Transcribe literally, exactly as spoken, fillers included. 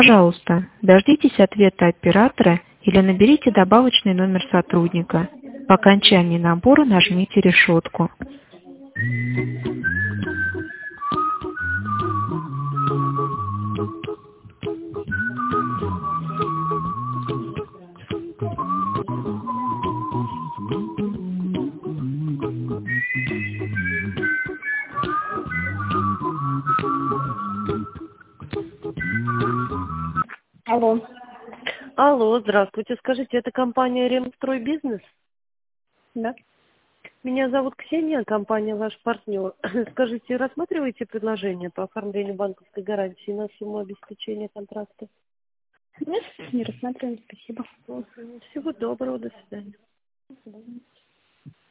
Пожалуйста, дождитесь ответа оператора или наберите добавочный номер сотрудника. По окончании набора нажмите решетку. Алло. Алло, здравствуйте. Скажите, это компания «Ремстройбизнес»? Да. Меня зовут Ксения, компания «Ваш партнер». Скажите, рассматриваете предложение по оформлению банковской гарантии на сумму обеспечения контракта? Нет, не рассматриваем, спасибо. Всего доброго, до свидания. До свидания.